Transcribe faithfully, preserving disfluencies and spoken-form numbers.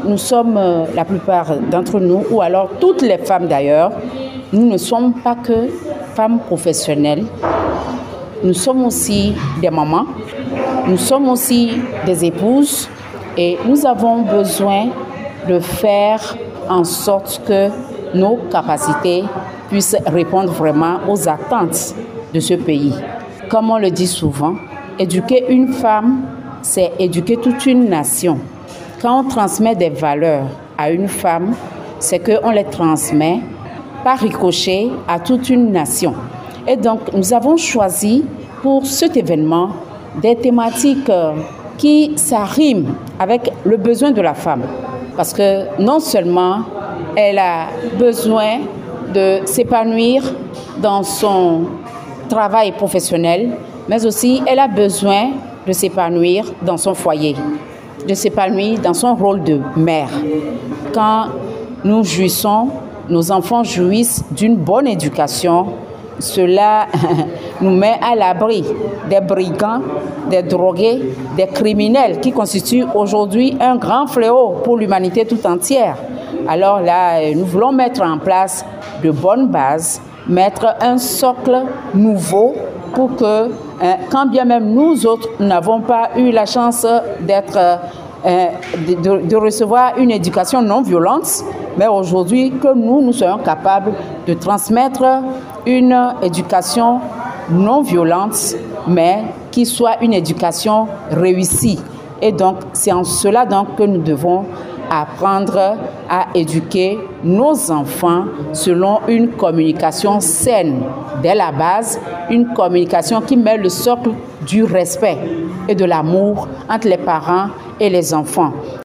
nous sommes, euh, la plupart d'entre nous, ou alors toutes les femmes d'ailleurs, nous ne sommes pas que femmes professionnelles. Nous sommes aussi des mamans, nous sommes aussi des épouses et nous avons besoin de faire en sorte que nos capacités puissent répondre vraiment aux attentes de ce pays. Comme on le dit souvent, éduquer une femme, c'est éduquer toute une nation. Quand on transmet des valeurs à une femme, c'est qu'on les transmet par ricochet à toute une nation. Et donc, nous avons choisi pour cet événement des thématiques qui s'arriment avec le besoin de la femme. Parce que non seulement elle a besoin de s'épanouir dans son travail professionnel, mais aussi elle a besoin de s'épanouir dans son foyer, de s'épanouir dans son rôle de mère. Quand nous jouissons, nos enfants jouissent d'une bonne éducation, cela nous met à l'abri des brigands, des drogués, des criminels qui constituent aujourd'hui un grand fléau pour l'humanité tout entière. Alors là, nous voulons mettre en place de bonnes bases, mettre un socle nouveau pour que, quand bien même nous autres, nous n'avons pas eu la chance d'être, euh, de, de recevoir une éducation non violente, mais aujourd'hui que nous, nous soyons capables de transmettre une éducation non violente, mais qui soit une éducation réussie. Et donc, c'est en cela donc que nous devons apprendre à éduquer nos enfants selon une communication saine dès la base, une communication qui met le socle du respect et de l'amour entre les parents et les enfants.